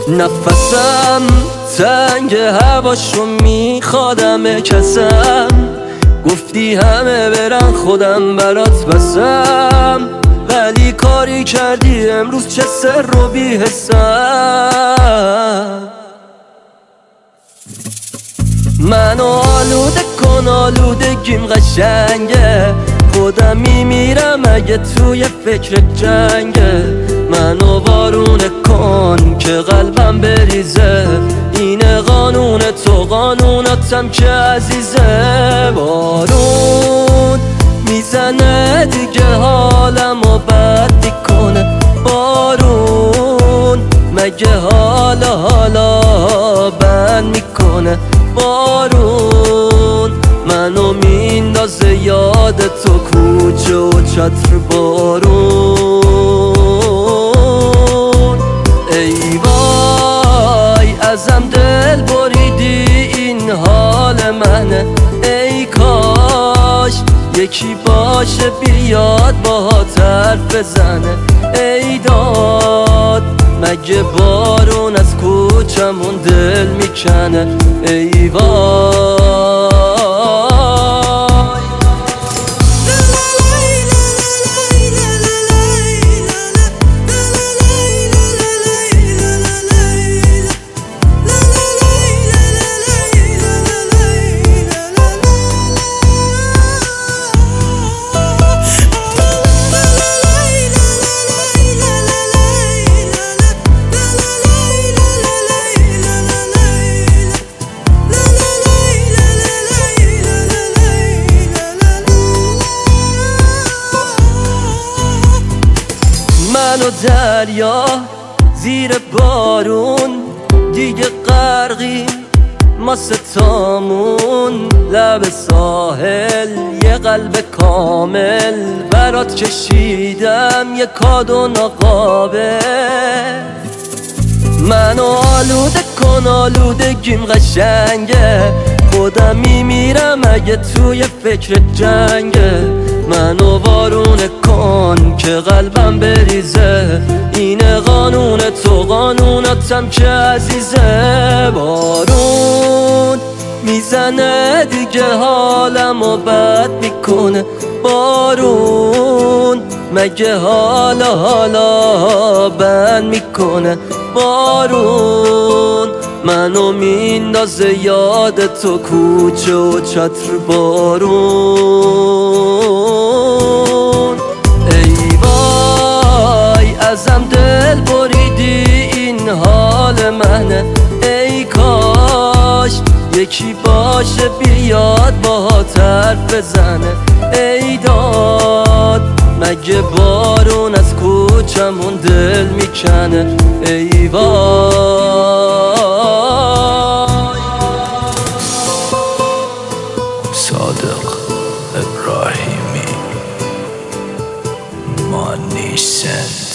نفسم تنگ هواشو میخوادم کسم، گفتی همه برن خودم برات بسم، ولی کاری کردی امروز چه سر و بی‌حسم. منو آلوده کن آلودگیم قشنگه، خودم میمیرم اگه توی فکر جنگه. منو وارونه کن که قلبم بریزه، اینه قانون تو قانوناتم که عزیزه. بارون میزنه دیگه حالمو بد میکنه، بارون مگه حالا بند میکنه. بارون منو میندازه یاد تو کوچه و چتر بارون. ای وای ازم دل بریدی این حال منه، ای کاش یکی باشه بیاد باهات حرف بزنه. ای داد مگه بارون از کوچمون دل میکنه. ای وای من و دریا زیر بارون دیگه غرقیم ما ستامون. لب ساحل یه قلب کامل برات کشیدم، یه کادو ناقابل. منو آلوده کن آلودگیم قشنگه، خودم میمیرم اگه توی فکر جنگه. منو وارونه کن که قلبم بریزه، اینه قانون تو قانوناتم که عزیزه. بارون میزنه دیگه حالمو بد میکنه، بارون مگه حالا بند میکنه. بارون منو میندازه یاد تو کوچه و چتر بارون. ای وای ازم دل بریدی این حال منه، ای کاش یکی باشه بیاد باهات حرف بزنه. ای داد مگه بارون از کوچمون دل میکنه. ای وای صادق ابراهیمی مانیسن